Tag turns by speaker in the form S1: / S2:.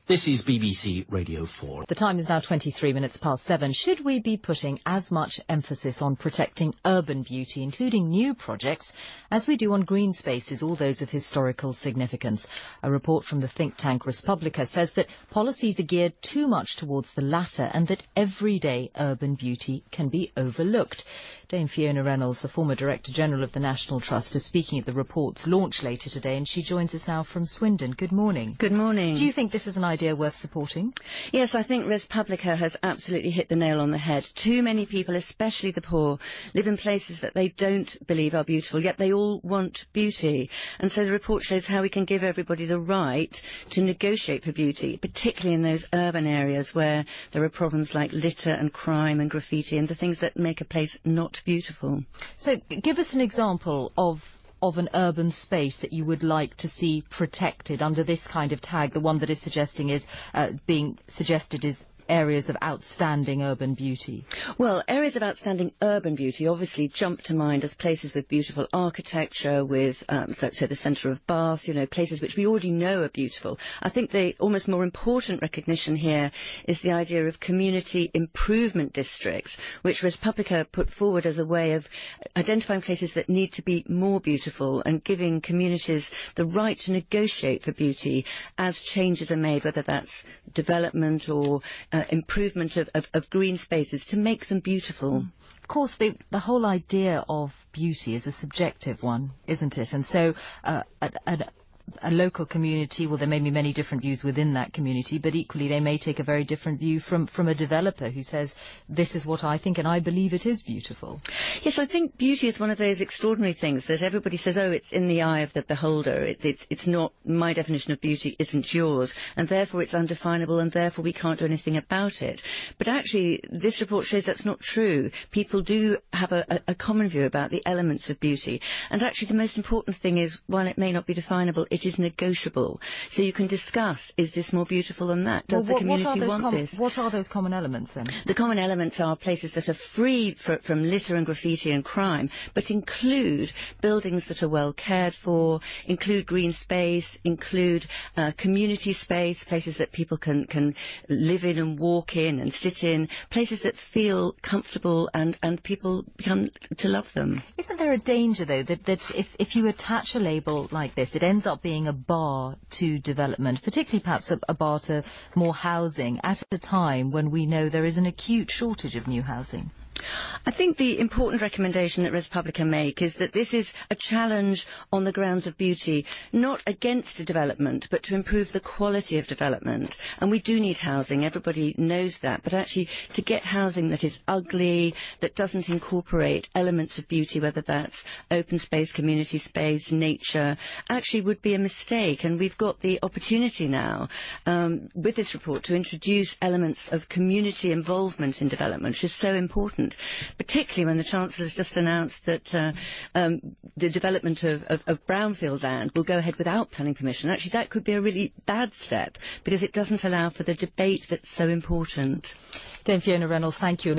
S1: This is BBC Radio 4.
S2: The time is now 23 minutes past 7. Should we be putting as much emphasis on protecting urban beauty, including new projects, as we do on green spaces, all those of historical significance? A report from the think tank Respublica says that policies are geared too much towards the latter and that everyday urban beauty can be overlooked. Dame Fiona Reynolds, the former Director General of the National Trust, is speaking at the report's launch later today, and she joins us now from Swindon. Good morning.
S3: Good morning.
S2: Do you think this is an idea worth supporting?
S3: Yes, I think Respublica has absolutely hit the nail on the head. Too many people, especially the poor, live in places that they don't believe are beautiful, yet they all want beauty. And so the report shows how we can give everybody the right to negotiate for beauty, particularly in those urban areas where there are problems like litter and crime and graffiti and the things that make a place not beautiful.
S2: So give us an example of an urban space that you would like to see protected under this kind of tag. The one that is being suggested is areas of outstanding urban beauty.
S3: Well, areas of outstanding urban beauty obviously jump to mind as places with beautiful architecture, with, so the centre of Bath, places which we already know are beautiful. I think the almost more important recognition here is the idea of community improvement districts, which Respublica put forward as a way of identifying places that need to be more beautiful and giving communities the right to negotiate for beauty as changes are made, whether that's development or improvement of green spaces to make them beautiful.
S2: Of course, the whole idea of beauty is a subjective one, isn't it? And so a local community, well, there may be many different views within that community, but equally they may take a very different view from a developer who says, this is what I think and I believe it is beautiful.
S3: Yes, I think beauty is one of those extraordinary things that everybody says, oh, it's in the eye of the beholder. It's not, my definition of beauty isn't yours, and therefore it's undefinable, and therefore we can't do anything about it. But actually, this report shows that's not true. People do have a common view about the elements of beauty. And actually, the most important thing is, while it may not be definable, it is negotiable. So you can discuss, is this more beautiful than that? Does the community want this?
S2: What are those common elements then?
S3: The common elements are places that are free from litter and graffiti and crime, but include buildings that are well cared for, include green space, include community space, places that people can live in and walk in and sit in, places that feel comfortable and people become to love them.
S2: Isn't there a danger, though, that if you attach a label like this, it ends up being a bar to development, particularly perhaps a bar to more housing at a time when we know there is an acute shortage of new housing?
S3: I think the important recommendation that Respublica make is that this is a challenge on the grounds of beauty, not against development, but to improve the quality of development. And we do need housing, everybody knows that, but actually to get housing that is ugly, that doesn't incorporate elements of beauty, whether that's open space, community space, nature, actually would be a mistake. And we've got the opportunity now with this report to introduce elements of community involvement in development, which is so important. Particularly when the Chancellor has just announced that the development of brownfield land will go ahead without planning permission. Actually, that could be a really bad step because it doesn't allow for the debate that's so important.
S2: Dame Fiona Reynolds, thank you.